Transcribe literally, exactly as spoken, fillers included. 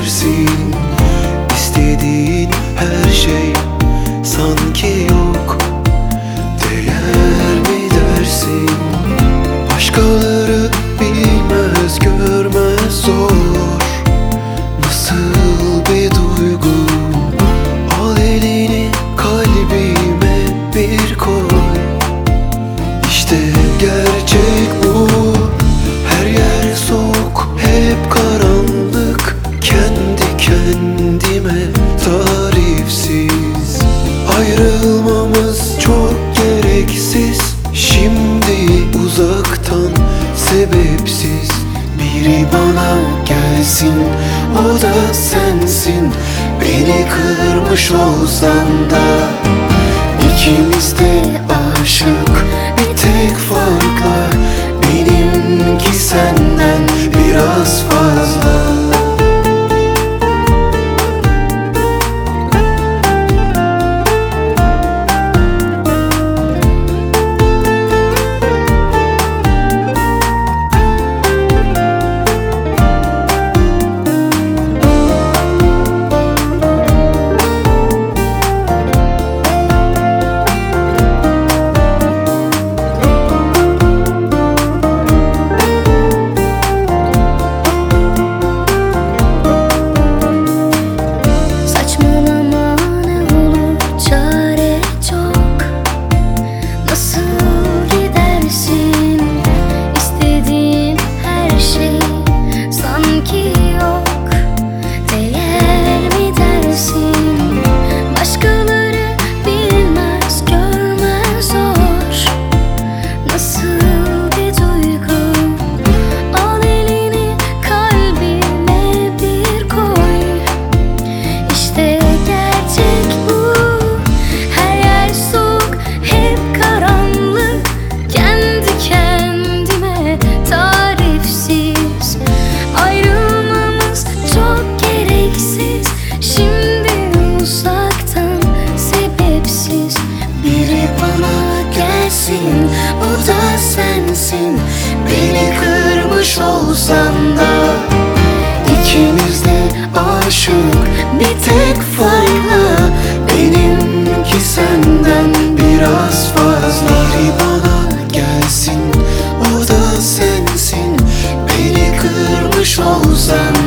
dersin? İstediğin her şey sanki yok. Değer mi dersin? Başkaları bilmez, görmez, zor. Nasıl bir duygu? Al elini kalbime bir koy. İşte gerçek bu. Her yer soğuk, hep karanlık. Kendi kendime tarifsiz. Ayrılmamız çok gereksiz. Şimdi uzaktan sebepsiz. Biri bana gelsin, o da sensin. Beni kırmış olsan da İkimiz de aşık, bir tek farkla. Benimki senden biraz fazla. O da sensin. Beni kırmış olsan da İkimiz de aşık, bir tek farkla. Benimki senden biraz fazla. Biri bana gelsin, o da sensin. Beni kırmış olsan